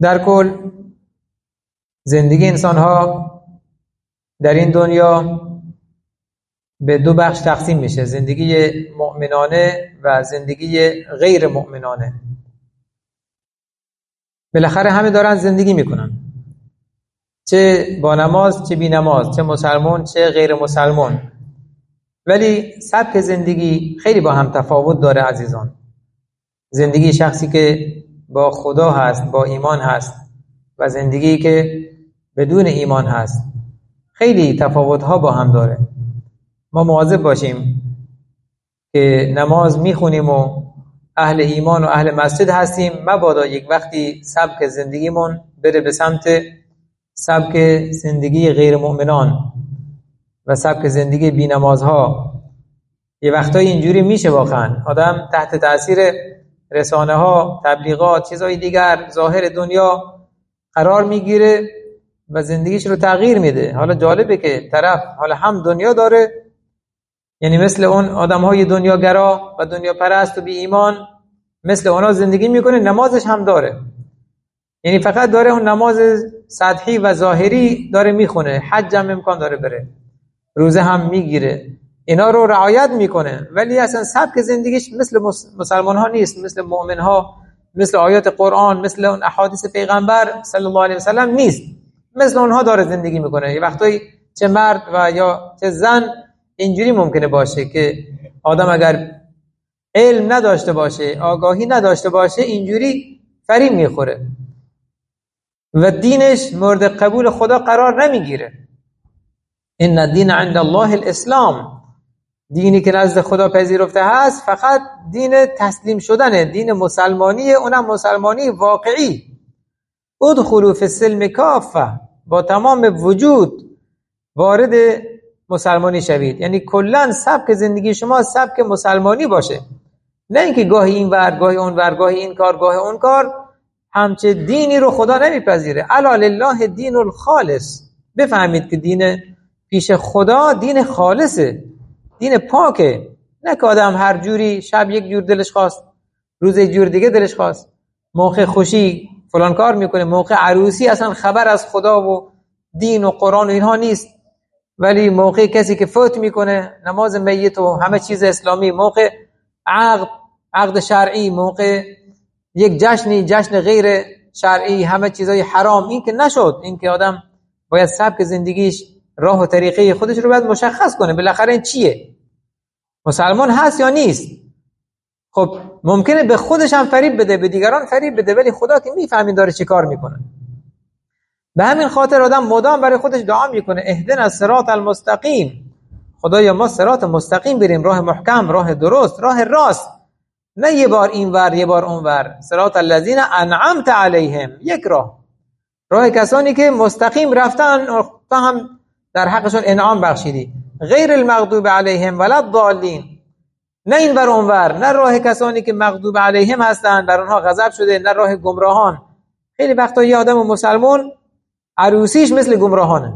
در کل زندگی انسان ها در این دنیا به دو بخش تقسیم میشه: زندگی مؤمنانه و زندگی غیر مؤمنانه. بالاخره همه دارن زندگی میکنن، چه با نماز چه بی نماز، چه مسلمان چه غیر مسلمان، ولی سبک زندگی خیلی با هم تفاوت داره عزیزان. زندگی شخصی که با خدا هست، با ایمان هست، و زندگی که بدون ایمان هست، خیلی تفاوت‌ها با هم داره. ما مواظب باشیم که نماز میخونیم و اهل ایمان و اهل مسجد هستیم، مبادا یک وقتی سبک زندگیمون بره به سمت سبک زندگی غیر مؤمنان و سبک زندگی بی نمازها. یه وقتایی اینجوری میشه واقعا آدم تحت تأثیر رسانه ها، تبلیغات، چیزهای دیگر، ظاهر دنیا قرار میگیره و زندگیش رو تغییر میده. حالا جالبه که طرف حالا هم دنیا داره، یعنی مثل اون آدم‌های دنیاگرا و دنیا پرست و بی ایمان، مثل اونا زندگی میکنه، نمازش هم داره، یعنی فقط داره اون نماز سطحی و ظاهری داره میخونه، حج هم امکان داره بره، روزه هم میگیره، اینا رو رعایت میکنه، ولی اصلا سبک زندگیش مثل مسلمان ها نیست، مثل مؤمن ها، مثل آیات قرآن، مثل اون احادیث پیغمبر صلی الله علیه وسلم نیست، مثل اونها داره زندگی میکنه. یه وقتایی چه مرد و یا چه زن اینجوری ممکنه باشه که آدم اگر علم نداشته باشه، آگاهی نداشته باشه، اینجوری فریب میخوره و دینش مورد قبول خدا قرار نمیگیره. ان الدین عند الله الاسلام، دینی که نزد خدا پذیرفته هست فقط دین تسلیم شدنه، دین مسلمانیه، اونم مسلمانی واقعی. ادخلوا فی السلم کافه، با تمام وجود وارد مسلمانی شوید، یعنی کلا سبک زندگی شما سبک مسلمانی باشه، نه اینکه گاهی این ور گاهی اون ور، گاهی این کار گاهی اون کار. همچه دینی رو خدا نمیپذیره. الا لله دین الخالص، بفهمید که دین پیش خدا دین خالصه، دین پاکه، نه که آدم هر جوری شب یک جور دلش خواست، روز یک جور دیگه دلش خواست، موقع خوشی فلان کار میکنه، موقع عروسی اصلا خبر از خدا و دین و قرآن و اینها نیست، ولی موقع کسی که فوت میکنه، نماز میت و همه چیز اسلامی، موقع عقد شرعی، موقع یک جشن غیر شرعی، همه چیزای حرام. این که نشد، این که آدم باید سبک زندگیش، راه و طریقه خودش رو باید مشخص کنه، بالاخره این چیه، مسلمان هست یا نیست. خب ممکنه به خودش هم فریب بده، به دیگران فریب بده، ولی خدا که میفهمین داره چی کار میکنه. به همین خاطر آدم مدام برای خودش دعا میکنه اهدنا الصراط المستقیم، خدایا ما صراط مستقیم بریم، راه محکم، راه درست، راه راست، نه یه بار این ور یه بار اون ور. صراط الذین انعمت علیهم، یک راه کسانی که مستقیم رفتن، تا هم در حقشون انعام بخشیدی. غیر المغضوب علیهم ولا الضالین، نه این ور اون ور، نه راه کسانی که مغضوب علیهم هستن بر اونها غضب شده، نه راه گمراهان. خیلی وقتا یه آدم مسلمان عروسیش مثل گمراهانه،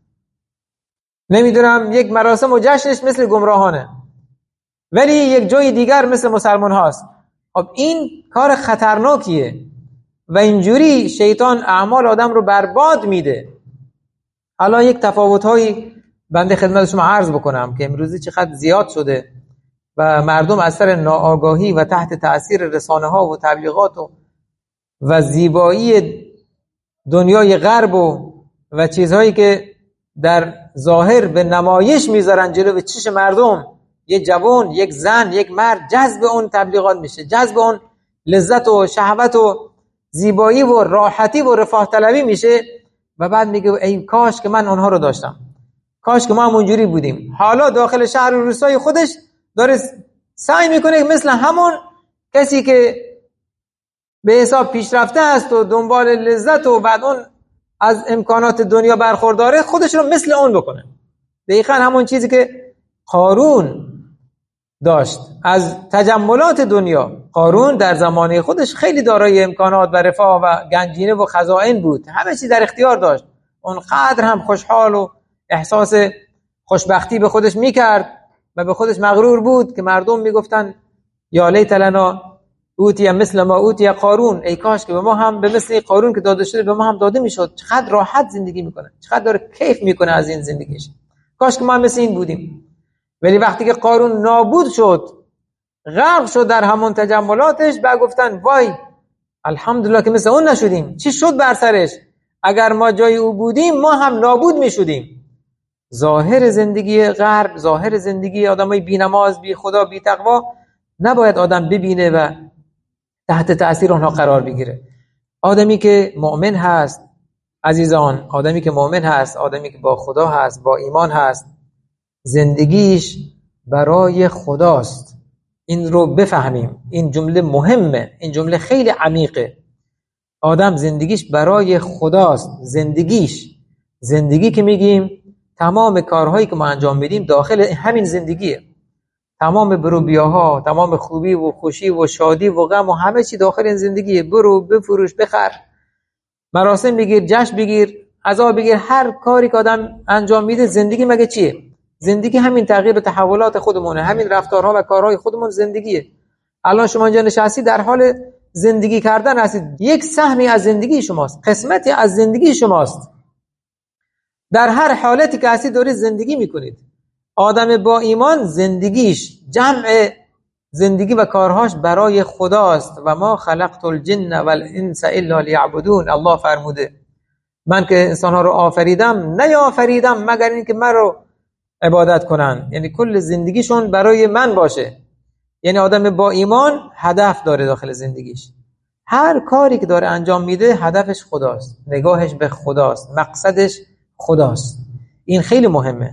نمیدونم یک مراسم و جشنش مثل گمراهانه، ولی یک جای دیگر مثل مسلمان هاست. خب این کار خطرناکیه و اینجوری شیطان اعمال آدم رو برباد میده. حالا یک تفاوت‌هایی بنده خدمت شما عرض بکنم که امروزی چقدر زیاد شده و مردم از سر ناآگاهی و تحت تأثیر رسانه‌ها و تبلیغات و زیبایی دنیای غرب و چیزهایی که در ظاهر به نمایش میذارن جلوی چشم مردم، یک جوان، یک زن، یک مرد جذب اون تبلیغات میشه، جذب اون لذت و شهوت و زیبایی و راحتی و رفاه طلبی میشه و بعد میگه ای کاش که من اونها رو داشتم، کاش که ما هم اونجوری بودیم. حالا داخل شهر و روستای خودش داره سعی میکنه مثل همون کسی که به حساب پیشرفته است و دنبال لذت و بعد اون از امکانات دنیا برخورداره، خودش رو مثل اون بکنه. دقیقاً همون چیزی که قارون داشت از تجملات دنیا. قارون در زمانه خودش خیلی دارای امکانات و رفاه و گنجینه و خزائن بود، همه چی در اختیار داشت، اونقدر هم خوشحال و احساس خوشبختی به خودش میکرد و به خودش مغرور بود که مردم میگفتن یا لیت لنا اوتی مثل ما اوتی قارون، ای کاش که به ما هم به مثل قارون که داده شده به ما هم داده میشد. چقدر راحت زندگی میکنه، چقدر داره کیف میکنه از این زندگیش. کاش که ما هم مثل این بودیم. ولی وقتی که قارون نابود شد، غرق شد در همون تجملاتش، بعد گفتن وای الحمدلله که مثل اون نشدیم. چی شد بر سرش؟ اگر ما جای او بودیم ما هم نابود میشدیم. ظاهر زندگی غرب، ظاهر زندگی آدمای بی نماز، بی خدا، بی تقوا نباید آدم ببینه و تحت تأثیر اونها قرار بگیره. آدمی که مؤمن هست عزیزان، آدمی که مؤمن هست، آدمی که با خدا هست، با ایمان هست، زندگیش برای خداست. این رو بفهمیم، این جمله مهمه، این جمله خیلی عمیقه. آدم زندگیش برای خداست. زندگی که میگیم تمام کارهایی که ما انجام میدیم داخل همین زندگیه. تمام بروبیاها، تمام خوبی و خوشی و شادی و غم و همه چی داخل این زندگیه. برو بفروش، بخر، مراسم بگیر، جشن بگیر، عزا بگیر، هر کاری که آدم انجام میده. زندگی مگه چیه؟ زندگی همین تغییر و تحولات خودمونه، همین رفتارها و کارهای خودمون زندگیه. الان شما اینجا نشستی در حال زندگی کردن هستید. یک سهمی از زندگی شماست، قسمتی از زندگی شماست. در هر حالتی که هستید دارید زندگی میکنید. آدم با ایمان زندگیش، جمع زندگی و کارهاش برای خداست. و ما خلقت الجن والانس الا لیعبدون. الله فرموده من که انسانها رو آفریدم نیافریدم مگر اینکه من رو عبادت کنن. یعنی کل زندگیشون برای من باشه. یعنی آدم با ایمان هدف داره داخل زندگیش. هر کاری که داره انجام میده هدفش خداست، نگاهش به خداست، مقصدش خداست. این خیلی مهمه.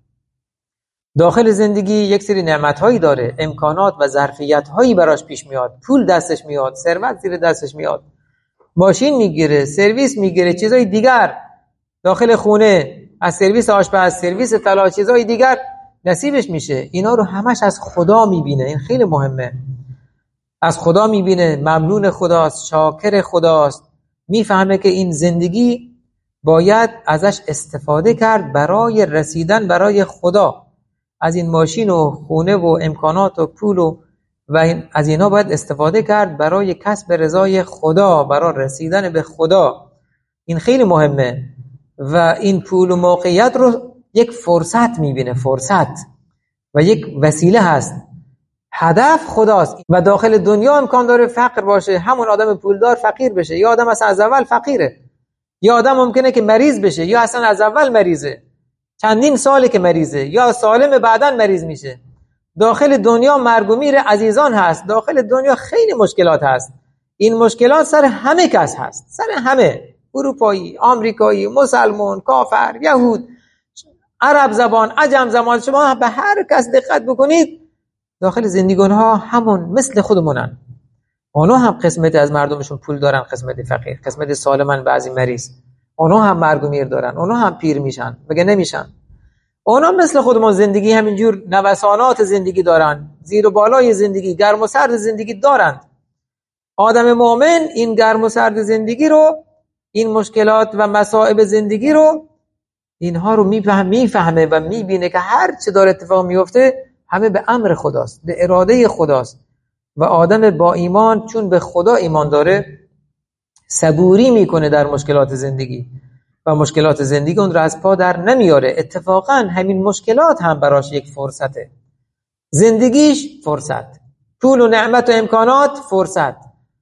داخل زندگی یک سری نعمت‌هایی داره، امکانات و ظرفیت‌هایی براش پیش میاد. پول دستش میاد، ثروت زیر دستش میاد، ماشین میگیره، سرویس میگیره، چیزای دیگر داخل خونه، از سرویس آشپز، سرویس طلا، چیزای دیگر نصیبش میشه. اینا رو همش از خدا میبینه. این خیلی مهمه. از خدا میبینه، ممنون خداست، شاکر خداست. میفهمه که این زندگی باید ازش استفاده کرد برای رسیدن برای خدا. از این ماشین و خونه و امکانات و پول و از اینا باید استفاده کرد برای کسب رضای خدا، برای رسیدن به خدا. این خیلی مهمه. و این پول و موقعیت رو یک فرصت میبینه، فرصت و یک وسیله هست. هدف خداست. و داخل دنیا امکان داره فقر باشه، همون آدم پولدار فقیر بشه، یا آدم اصلا از اول فقیره، یا آدم ممکنه که مریض بشه، یا اصلا از اول مریضه، چندین ساله که مریضه، یا سالم بعداً مریض میشه. داخل دنیا مرگ و میر عزیزان هست. داخل دنیا خیلی مشکلات هست. این مشکلات سر همه کس هست، سر همه، اروپایی، آمریکایی، مسلمان، کافر، یهود، عرب زبان، عجم زبان. شما به هر کس دقت بکنید داخل زندگی اونها همون مثل خودمونن. اونا هم قسمتی از مردمشون پول دارن، قسمتی فقیر، قسمتی سالمن، بعضی مریض. اونا هم مرگ و میر دارن، اونا هم پیر میشن، مگه نمیشن؟ اونا مثل خودمون زندگی همینجور نوسانات زندگی دارن، زیر و بالای زندگی، گرم و سرد زندگی دارن. آدم مؤمن این گرم و سرد زندگی رو، این مشکلات و مصائب زندگی رو، اینها رو میفهمه و میبینه که هر چه داره اتفاق میفته همه به امر خداست، به اراده خداست. و آدم با ایمان چون به خدا ایمان داره صبوری میکنه در مشکلات زندگی و مشکلات زندگی اون رو از پا در نمیاره. اتفاقا همین مشکلات هم براش یک فرصته. زندگیش فرصت، پول و نعمت و امکانات فرصت،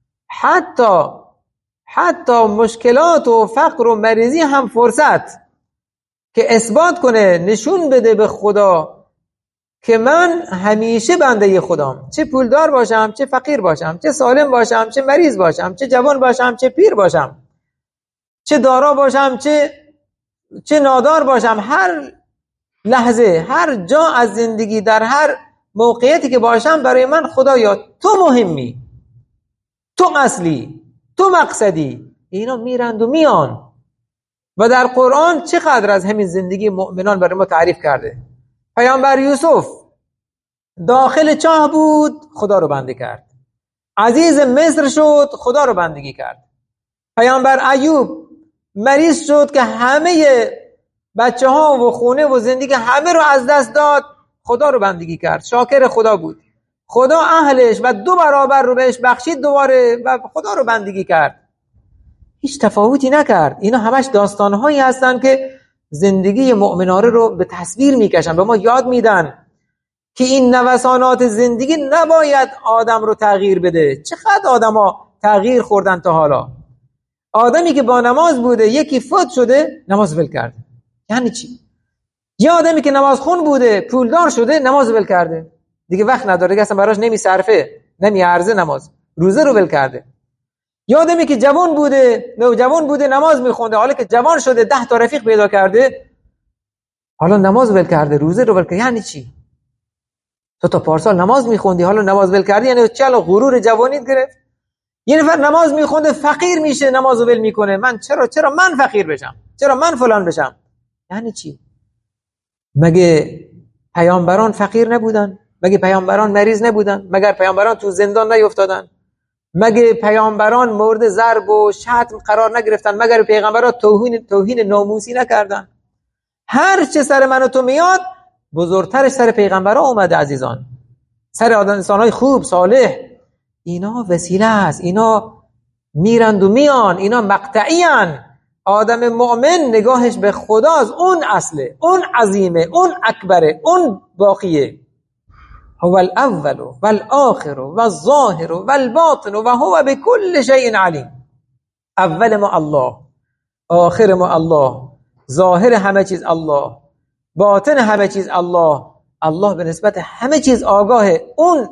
حتی مشکلات و فقر و مریضی هم فرصت که اثبات کنه، نشون بده به خدا که من همیشه بنده خدام. چه پولدار باشم، چه فقیر باشم، چه سالم باشم، چه مریض باشم، چه جوان باشم، چه پیر باشم، چه دارا باشم، چه نادار باشم، هر لحظه، هر جا از زندگی، در هر موقعیتی که باشم، برای من خدایا تو مهمی، تو اصلی، تو مقصدی. اینا میرند و میان. و در قرآن چقدر از همین زندگی مؤمنان برای ما تعریف کرده. پیامبر یوسف داخل چاه بود، خدا رو بنده کرد. عزیز مصر شد، خدا رو بندگی کرد. پیامبر ایوب مریض شد که همه بچه ها و خونه و زندگی همه رو از دست داد، خدا رو بندگی کرد، شاکر خدا بود. خدا اهلش و 2 برابر رو بهش بخشید دوباره و خدا رو بندگی کرد. هیچ تفاوتی نکرد. اینا همش داستانهایی هستن که زندگی مؤمنانه رو به تصویر میکشن، به ما یاد میدن که این نوسانات زندگی نباید آدم رو تغییر بده. چقدر آدما تغییر خوردن تا حالا. آدمی که با نماز بوده یکی فوت شده نماز ول کرده، یعنی چی؟ یه آدمی که نماز خون بوده پولدار شده نماز ول کرده، دیگه وقت نداره که اصلا براش نمیصرفه، نمیارزه نماز، روزه رو ول کرده. یه آدمی که جوان بوده نماز میخونده، حالا که جوان شده 10 تا رفیق پیدا کرده حالا نماز ول کرده، روزه رو ول کرده. یعنی چی؟ تو تا پارسال نماز میخوندی حالا نماز ول کردی، یعنی چرا غرور جوانیت گرفت؟ یه نفر نماز میخونده فقیر میشه نمازو ول میکنه، من چرا من فقیر بشم، چرا من فلان بشم؟ یعنی چی؟ مگه پیامبران فقیر نبودن؟ مگه پیامبران مریض نبودن؟ مگر پیامبران تو زندان نیفتادن؟ مگه پیامبران مورد ضرب و شتم قرار نگرفتن؟ مگر پیغمبران توهین ناموسی نکردن؟ هر چه سر من و تو میاد بزرگترش سر پیغمبران اومده عزیزان، سر انسانای خوب صالح. اینا وسیله است، اینا میرند و میان، اینا مقطعی ان. آدم مؤمن نگاهش به خداست، اون اصله، اون عظیمه، اون اکبره، اون باقیه. هو الاول والآخر والظاهر والباطن و هو بكل شيء علیم. اول ما الله، آخر ما الله، ظاهر همه چیز الله، باطن همه چیز الله. الله به نسبت همه چیز آگاهه. اون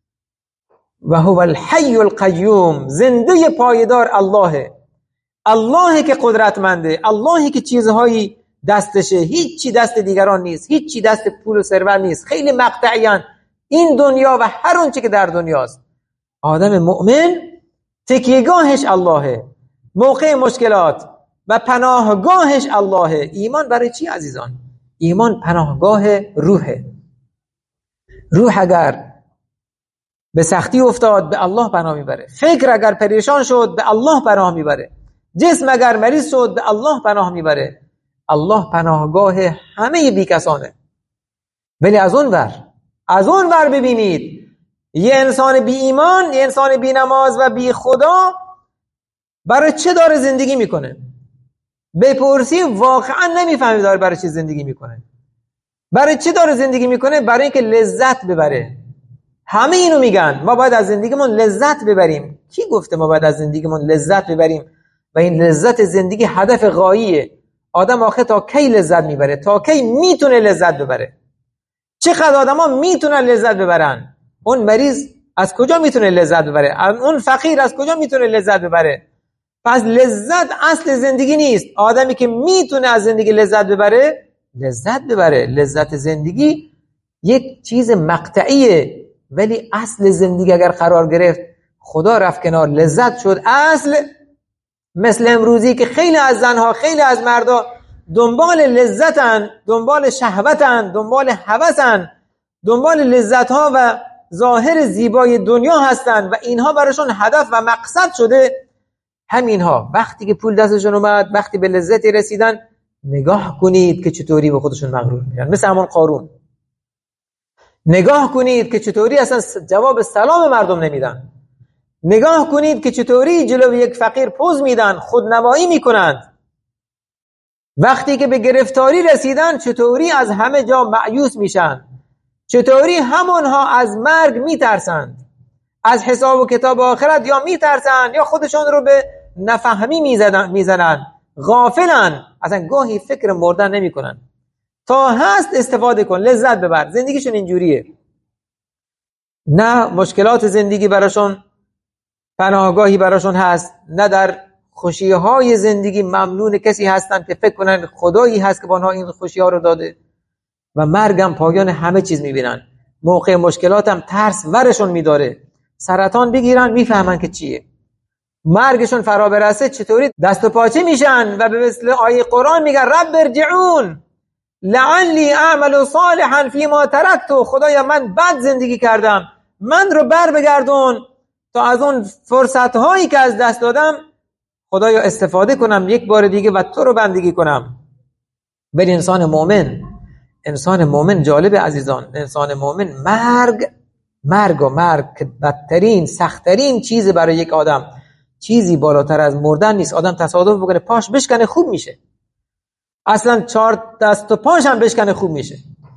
و هو الحی القیوم، زنده پایدار اللهه. اللهی که قدرتمنده، اللهی که چیزهایی دستشه، هیچی دست دیگران نیست، هیچی دست پول و ثروت نیست. خیلی مقطعیان این دنیا و هر اون چی که در دنیاست. آدم مؤمن تکیهگاهش اللهه، موقع مشکلات و پناهگاهش اللهه. ایمان برای چی عزیزان؟ ایمان پناهگاه روحه. روح اگر به سختی افتاد به الله پناه میبره، فکر اگر پریشان شد به الله پناه میبره، جسم اگر مریض شد به الله پناه میبره. الله پناهگاه همه بیکسانه. ولی از اون ور ببینید یه انسان بی ایمان، یه انسان بی نماز و بی خدا برای چه داره زندگی میکنه؟ بپرسی واقعا نمیفهمی داره برای چه زندگی میکنه. برای چه داره زندگی میکنه؟ برای اینکه لذت ببره. همه اینو میگن ما باید از زندگیمون لذت ببریم. کی گفته ما باید از زندگیمون لذت ببریم؟ و این لذت زندگی هدف غاییه. آدم آخه تا کی لذت میبره؟ تا کی میتونه لذت ببره؟ چقدر آدما میتونن لذت ببرن؟ اون مریض از کجا میتونه لذت ببره؟ اون فقیر از کجا میتونه لذت ببره؟ پس لذت اصل زندگی نیست. آدمی که میتونه از زندگی لذت ببره لذت زندگی یک چیز مقطعیه. ولی اصل زندگی اگر قرار گرفت، خدا رفت کنار، لذت شد اصل. مثل امروزی که خیلی از زنها، خیلی از مردا دنبال لذتن، دنبال شهوتن، دنبال هوسن، دنبال لذتها و ظاهر زیبای دنیا هستن و اینها براشون هدف و مقصد شده. همینها وقتی که پول دستشون اومد، وقتی به لذتی رسیدن، نگاه کنید که چطوری به خودشون مغرور میشن، مثل همون قارون. نگاه کنید که چطوری اصلا جواب سلام مردم نمیدن. نگاه کنید که چطوری جلوی یک فقیر پوز میدن، خودنمایی میکنند. وقتی که به گرفتاری رسیدن چطوری از همه جا مایوس میشن، چطوری همونها از مرگ میترسند، از حساب و کتاب آخرت یا میترسن یا خودشون رو به نفهمی میزنن، غافلن، اصلا گاهی فکر مردن نمیکنن. تا هست استفاده کن، لذت ببر. زندگیشون اینجوریه. نه مشکلات زندگی براشون پناهگاهی براشون هست، نه در خوشیهای زندگی ممنون کسی هستن که فکر کنن خدایی هست که با اونها این خوشیها رو داده. و مرگم پایان همه چیز میبینن. موقع مشکلاتم ترس ورشون میداره. سرطان بگیرن میفهمن که چیه. مرگشون فرا برسه چطوری دست و پاچه میشن و به مثل آیه قرآن میگن رب ارجعون لعلی اعمل صالحا فیما ترکت. خدایا من بد زندگی کردم، من رو بر بگردون تا از اون فرصت هایی که از دست دادم خدایا استفاده کنم یک بار دیگه و تو رو بندگی کنم. ولی انسان مؤمن جالب عزیزان، انسان مؤمن مرگ مرگ که بدترین سختترین چیز برای یک آدم، چیزی بالاتر از مردن نیست. آدم تصادف بکنه پاش بشکنه خوب میشه، اصلا 4 دست و پاش هم بشکنه خوب میشه.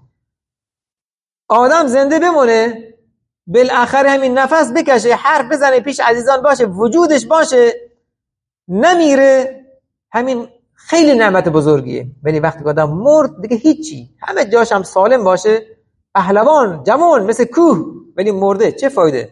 آدم زنده بمونه، بالاخره همین نفس بکشه، حرف بزنه، پیش عزیزان باشه، وجودش باشه، نمیره، همین خیلی نعمت بزرگیه. ولی وقتی که آدم مرد دیگه هیچی، همه جاش هم سالم باشه، پهلوان جوان مثل کوه، ولی مرده، چه فایده؟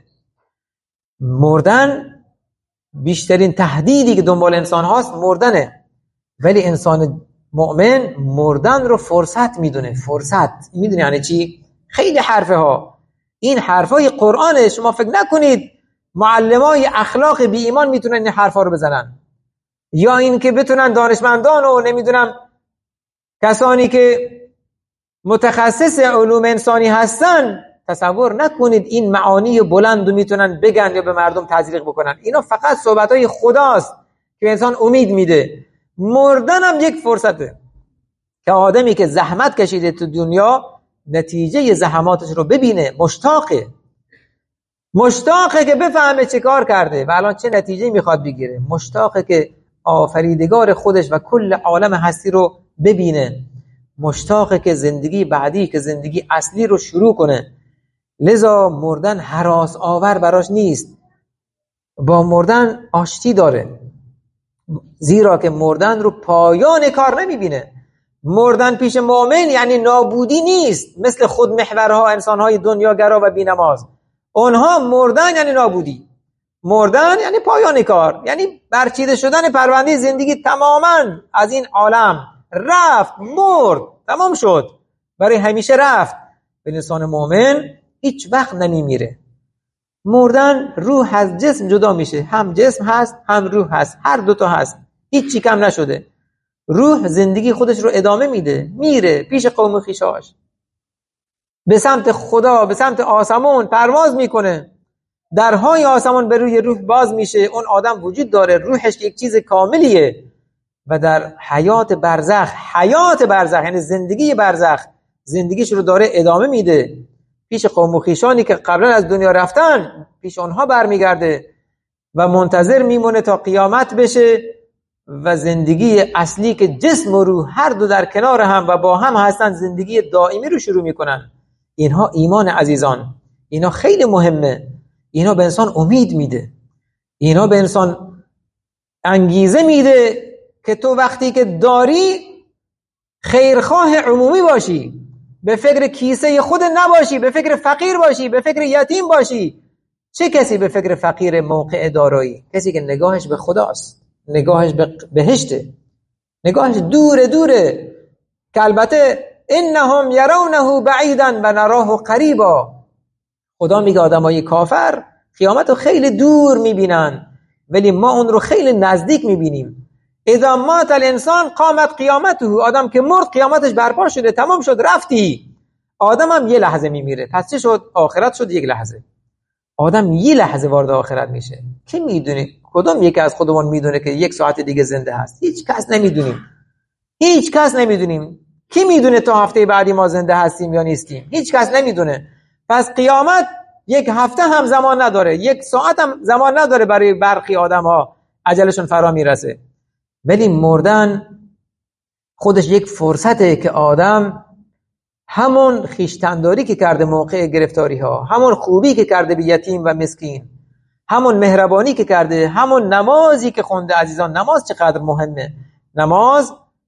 مردن بیشترین تهدیدی که دنبال انسان هاست مردنه. ولی انسان مؤمن مردن رو فرصت میدونه. فرصت میدونی یعنی چی؟ خیلی حرفه ها، این حرفای قرآنه. شما فکر نکنید معلمای اخلاق بی ایمان میتونن این حرفا رو بزنن، یا این که بتونن دانشمندان و نمیدونم کسانی که متخصص علوم انسانی هستن، تصور نکنید این معانی بلند رو میتونن بگن یا به مردم تزریق بکنن. اینا فقط صحبتای خداست که انسان امید میده. مردن هم یک فرصته که آدمی که زحمت کشیده تو دنیا نتیجه زحماتش رو ببینه، مشتاقه که بفهمه چه کار کرده و الان چه نتیجه میخواد بگیره، مشتاقه که آفریدگار خودش و کل عالم هستی رو ببینه، مشتاقه که زندگی بعدی، که زندگی اصلی رو شروع کنه. لذا مردن هراس آور براش نیست، با مردن آشتی داره، زیرا که مردن رو پایان کار نمیبینه. مردن پیش مؤمن یعنی نابودی نیست، مثل خودمحورها، انسانهای دنیاگرا و بی‌نماز. اونها مردن یعنی نابودی، مردن یعنی پایان کار، یعنی برچیده شدن پرونده زندگی تماما از این عالم، رفت، مرد، تمام شد، برای همیشه رفت. به انسان مؤمن هیچ وقت نمیمیره. مردن روح از جسم جدا میشه، هم جسم هست هم روح هست، هر دوتا هست، هیچی کم نشده. روح زندگی خودش رو ادامه میده، میره پیش قوم خویشاش، به سمت خدا، به سمت آسمان پرواز میکنه، درهای آسمان به روی روح باز میشه. اون آدم وجود داره، روحش یک چیز کاملیه و در حیات برزخ یعنی زندگی برزخ، زندگیش رو داره ادامه میده، پیش قوم و خویشانی که قبلا از دنیا رفتن پیش اونها برمیگرده و منتظر میمونه تا قیامت بشه و زندگی اصلی که جسم و روح هر دو در کنار هم و با هم هستن، زندگی دائمی رو شروع میکنن. اینها ایمان عزیزان، اینا خیلی مهمه، اینا به انسان امید میده، اینا به انسان انگیزه میده که تو وقتی که داری خیرخواه عمومی باشی، به فکر کیسه خود نباشی، به فکر فقیر باشی، به فکر یتیم باشی. چه کسی به فکر فقیر موقع دارایی؟ کسی که نگاهش به خداست، نگاهش به بهشته، نگاهش دوره که البته انهم یرونه بعیدا و نراه قریبا. خدا میگه آدمای کافر قیامت رو خیلی دور میبینن ولی ما اون رو خیلی نزدیک میبینیم. اذا مات الانسان قامت قیامته، آدم که مرد قیامتش برپا شده، تمام شد، رفتی. آدم هم یه لحظه میمیره، پس چه شد؟ آخرت شد یک لحظه. آدم یه لحظه وارد آخرت میشه. کی میدونه؟ کدوم یکی از خودمون میدونه که یک ساعت دیگه زنده هست؟ هیچ کس نمیدونیم، هیچ کس نمیدونیم. کی میدونه تا هفته بعدی ما زنده هستیم یا نیستیم؟ هیچ کس نمیدونه. پس قیامت یک هفته هم زمان نداره، یک ساعت هم زمان نداره برای برخی آدم ها اجلشون فرا میرسه. ولی مردن خودش یک فرصته که آدم همون خیشتنداری که کرده موقع گرفتاری ها، همون خوبی که کرده به یتیم و مسکین، همون مهربانی که کرده، همون نمازی که خونده. عزیزان نماز چقدر مهمه. نماز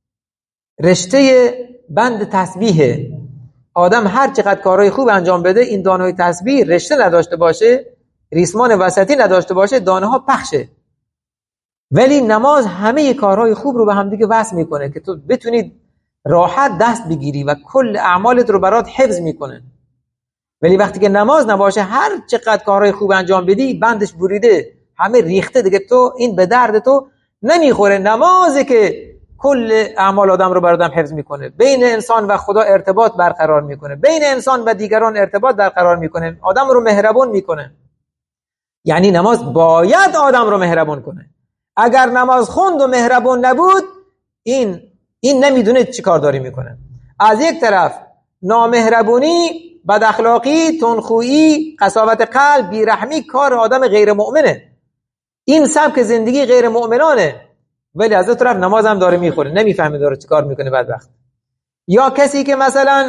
رشته بند تسبیحه. آدم هر چقدر کارهای خوب انجام بده، این دانه‌های تسبیح رشته نداشته باشه، ریسمان وسطی نداشته باشه، دانه ها پخشه. ولی نماز همه کارهای خوب رو به هم دیگه وصل میکنه که تو بتونید راحت دست بگیری و کل اعمالت رو برات حفظ میکنه. ولی وقتی که نماز نباشه، هر چقدر کارهای خوب انجام بدی بندش بریده، همه ریخته دیگه، تو این به درد تو نمیخوره. نمازه که کل اعمال آدم رو برات حفظ میکنه، بین انسان و خدا ارتباط برقرار میکنه، بین انسان و دیگران ارتباط برقرار میکنه، آدم رو مهربون میکنه. یعنی نماز باید آدم رو مهربون کنه. اگر نماز خوند و مهربون نبود، این نمیدونه چی کار داری میکنه. از یک طرف نامهربونی، بد اخلاقی، تندخویی، قساوت قلب، بیرحمی کار آدم غیر مؤمنه. این سبک زندگی غیر مؤمنانه. ولی از اون طرف نماز هم داره میخوره، نمیفهمه داره چیکار میکنه بدبخت. یا کسی که مثلا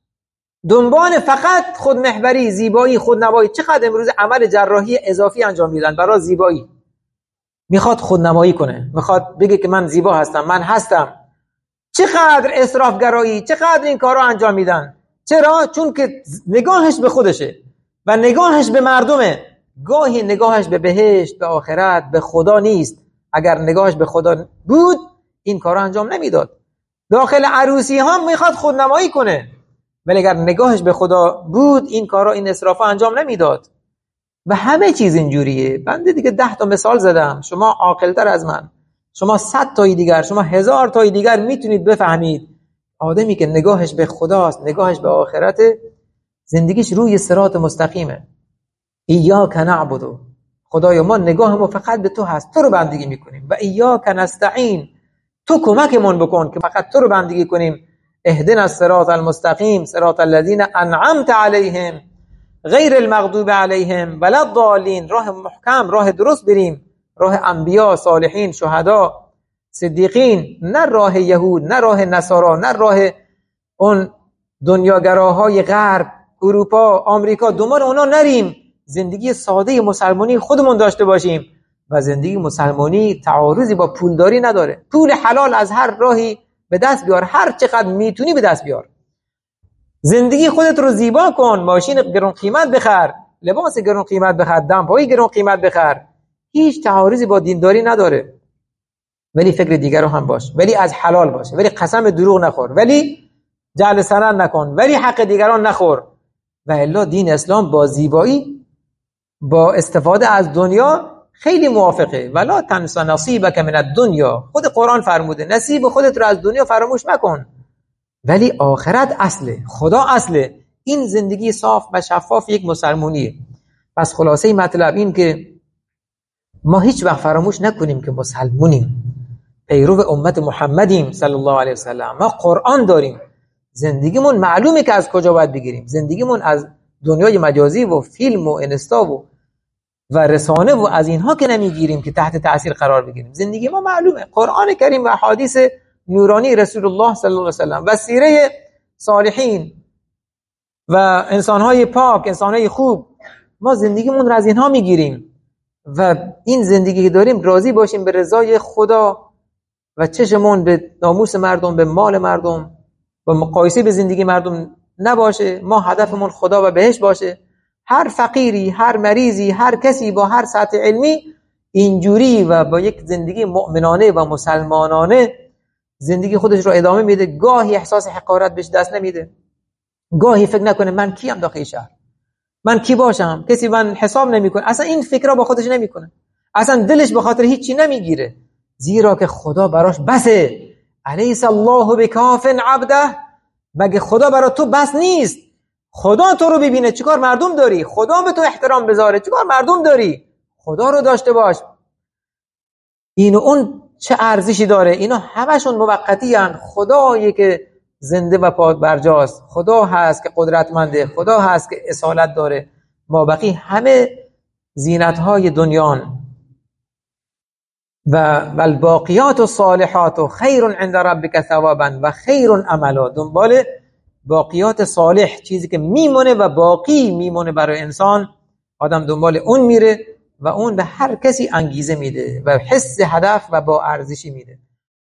دنبال فقط خودمحوری، زیبایی، خودنمایی. چقدر امروز عمل جراحی اضافی انجام میدن برای زیبایی. میخواد خودنمایی کنه، میخواد بگه که من زیبا هستم، من هستم. چقدر اسرافگرایی، چقدر این کارا انجام میدن. چرا؟ چون که نگاهش به خودشه و نگاهش به مردمه. گاهی نگاهش به بهشت، به آخرت، به خدا نیست. اگر نگاهش به خدا بود این کارا انجام نمیداد. داخل عروسی ها میخواد خودنمایی کنه، ولی اگر نگاهش به خدا بود این کارا، این اسرافا انجام نمیداد. و همه چیز اینجوریه. بنده دیگه 10 تا مثال زدم، شما عاقل‌تر از من، شما 100 تای دیگر، شما 1000 تای دیگر میتونید بفهمید. آدمی که نگاهش به خداست، نگاهش به آخرت، زندگیش روی صراط مستقیمه. ایاک نعبد، خدایا ما نگاهمون فقط به تو هست، تو رو بندگی میکنیم. و ایاک نستعین، تو کمکمون بکن که فقط تو رو بندگی کنیم. اهدنا الصراط المستقیم صراط الذین انعمت علیهم غیر المغضوب علیهم ولا الضالین. راه محکم، راه درست بریم، راه انبیا، صالحین، شهدا، صدیقین، نه راه یهود، نه راه نصارا، نه راه اون دنیاگراهای غرب، اروپا، آمریکا. دنبال اونا نریم. زندگی ساده مسلمانی خودمون داشته باشیم. و زندگی مسلمانی تعارضی با پولداری نداره. پول حلال از هر راهی به دست بیار، هر چقدر میتونی به دست بیار. زندگی خودت رو زیبا کن، ماشین گران قیمت بخر، لباس گران قیمت بخر، دمپایی گران قیمت بخر. هیچ تعارضی با دینداری نداره. ولی فکر دیگر رو هم باش، ولی از حلال باش، ولی قسم دروغ نخور، ولی جعل سند نکن، ولی حق دیگران نخور. و الا دین اسلام با زیبایی، با استفاده از دنیا خیلی موافقه. ولا تنس نصیبک من الدنیا، خود قرآن فرموده نصیب خودت رو از دنیا فراموش مکن. ولی آخرت اصله، خدا اصله. این زندگی صاف و شفاف یک مسلمانیه. پس خلاصه مطلب این که ما هیچ وقت فراموش نکنیم که مسلمونیم، پیرو امت محمدیم صلی الله علیه وسلم. ما قرآن داریم، زندگیمون معلومه که از کجا باید بگیریم. زندگیمون از دنیای مجازی و فیلم و اینستا و رسانه و از اینها که نمیگیریم که تحت تأثیر قرار بگیریم. زندگی ما معلومه، قرآن کریم و حدیث نورانی رسول الله صلی الله علیه وسلم و سیره صالحین و انسانهای پاک، انسانهای خوب. ما زندگیمون رو از اینها میگیریم و این زندگی که داریم راضی باشیم به رضای خدا و چشمون به ناموس مردم، به مال مردم و مقایسه به زندگی مردم نباشه. ما هدفمون خدا و بهشت باشه. هر فقیری، هر مریضی، هر کسی با هر سطح علمی اینجوری و با یک زندگی مؤمنانه و مسلمانانه زندگی خودش رو ادامه میده. گاهی احساس حقارت بهش دست نمیده، گاهی فکر نکنه من کیم داخل شهر، من کی باشم، کسی من حساب نمیکنه. اصلا این فکرها با خودش نمیکنه، اصلا دلش به خاطر هیچی نمیگیره، زیرا که خدا براش بسه. الیس الله بکاف عبده، مگه خدا برای تو بس نیست؟ خدا تو رو ببینه چیکار مردم داری، خدا به تو احترام بذاره چیکار مردم داری. خدا رو داشته باش. این و اون چه ارزشی داره؟ اینا همشون موقتی هستند. خدایی که زنده و پاک برجاست، خدا هست که قدرتمنده، خدا هست که اصالت داره. ما بقی همه زینت‌های دنیان. و الباقیات الصالحات خیر عند ربک ثوابا و خیر عملا. دنبال باقیات صالح، چیزی که میمونه و باقی میمونه برای انسان، آدم دنبال اون میره و اون به هر کسی انگیزه میده و حس هدف و با ارزشی میده.